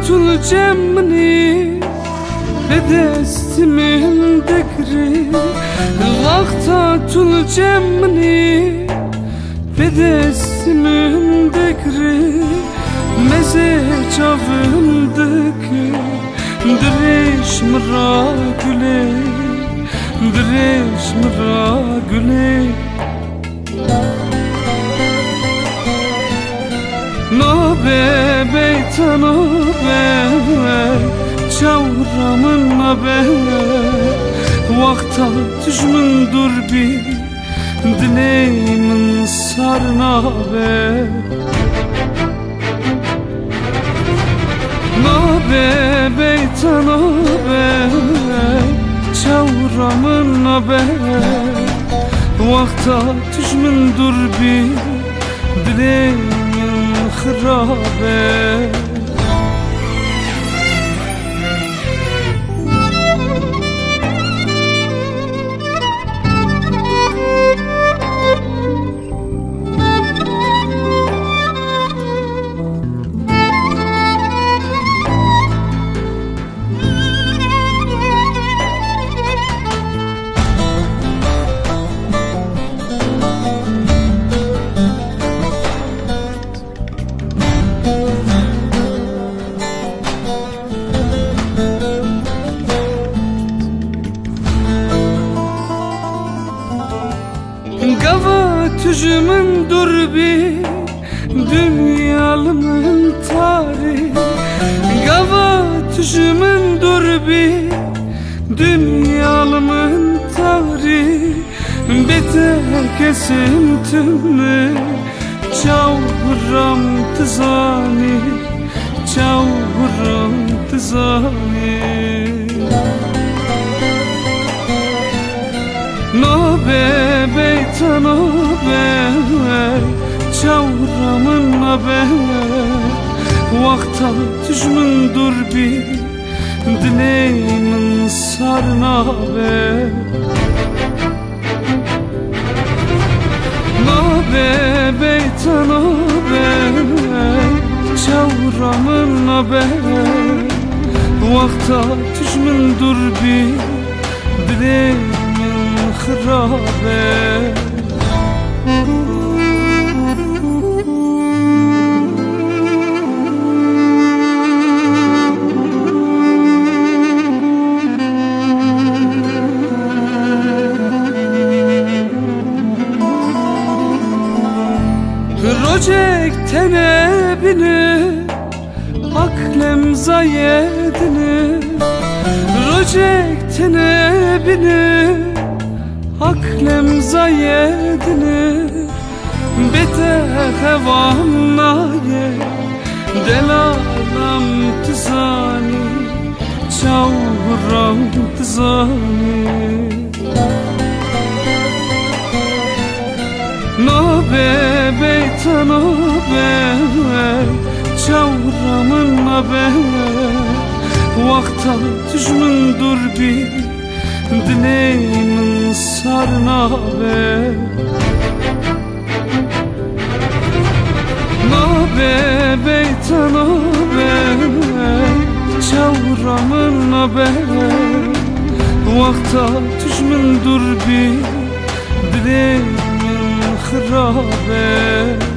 tul cemni bedestimin dekri Vakta tul cemni bedestimin dekri Meze çavımdıkı Direş mıra güle Direş mıra güle No be beyta no be Çavramın no be Vakta tüjmün dur bir Dileğimin sarına be No be beyta no be Çavramın no be Vakta tüjmün dur bir Dileğimin خرابه Gava tüjümün dur bir Dünyalımın tarih Gava tüjümün dur bir Dünyalımın tarih Bete kesintimli Çavram tızani Çavram tızani No be beyta no be Çavramın no be Vakta tüjmün dur bir Dileğimin sarına be No be beyta no be Çavramın no be Vakta tüjmün dur bir Dileğimin خرابه Rocek tenebini Aklem zayedini Rocek tenebini Aklem zayedini Bete hevam naye Delalam tızani Çavram tızani No be beyta no be Çavramın no be Vakta tüjmün dur bir Dileğimin sarına be No be beyta no be Çavramın no be Vakta tüjmün dur bir Dileğimin خرابه